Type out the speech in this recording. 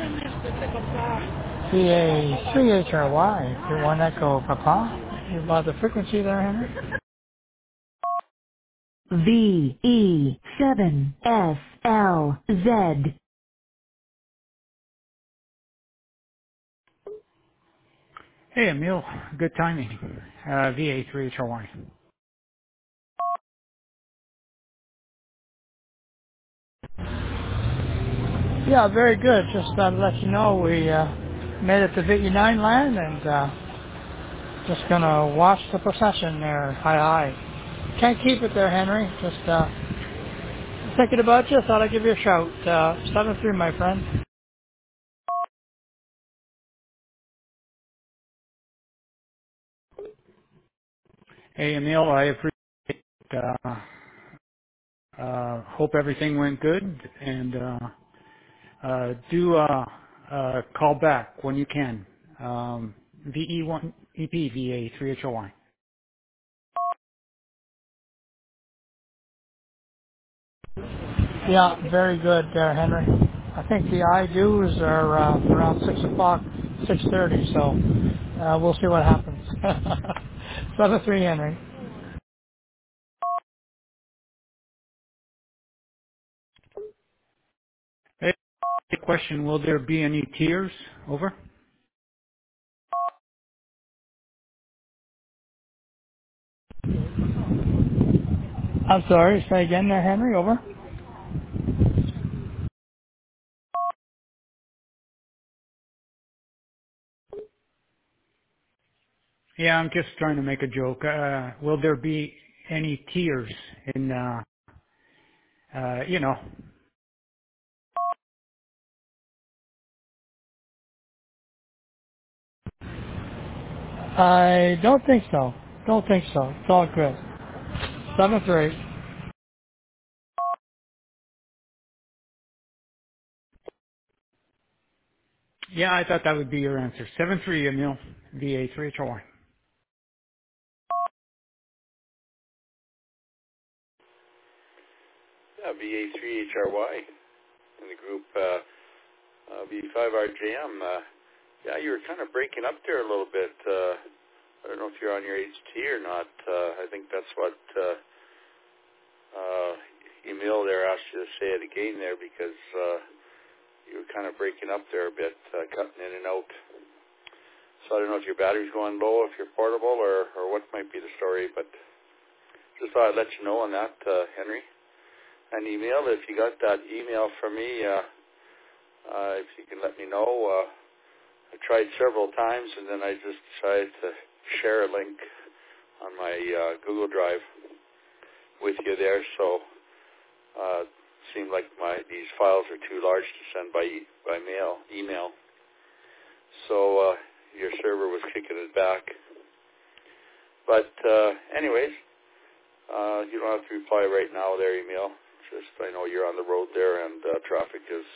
VA3HRY, one Echo Papa. You about the frequency there, Henry? VE7SLZ. Hey, Emil. Good timing. VA3HRY. Yeah, very good. Just to let you know, we made it to VE9 land and just going to watch the procession there. Hi. Can't keep it there, Henry. Just thinking about you. Thought I'd give you a shout. 7-3, my friend. Hey, Emil. I appreciate hope everything went good. And do call back when you can. VE1 EP VA3HOY. Yeah, very good there, Henry. I think the I dues are around 6 o'clock, 6:30, so we'll see what happens. 7-3, Henry. Hey, question, will there be any tears? Over? I'm sorry, say again there, Henry, over? Yeah, I'm just trying to make a joke. Will there be any tears in, you know? I don't think so. Don't think so. It's all good. 7-3. Yeah, I thought that would be your answer. 7-3, Emil. VA3HOY. VA3HRY in the group V5RJM. Yeah, you were kind of breaking up there a little bit. I don't know if you're on your HT or not. I think that's what Emil there asked you to say it again there because you were kind of breaking up there a bit, cutting in and out. So I don't know if your battery's going low, if you're portable, or what might be the story, but just thought I'd let you know on that, Henry. And email, if you got that email from me, if you can let me know. I tried several times, and then I just tried to share a link on my Google Drive with you there, so it seemed like these files are too large to send by email. So your server was kicking it back. But anyways, you don't have to reply right now there, email. Just I know you're on the road there, and traffic is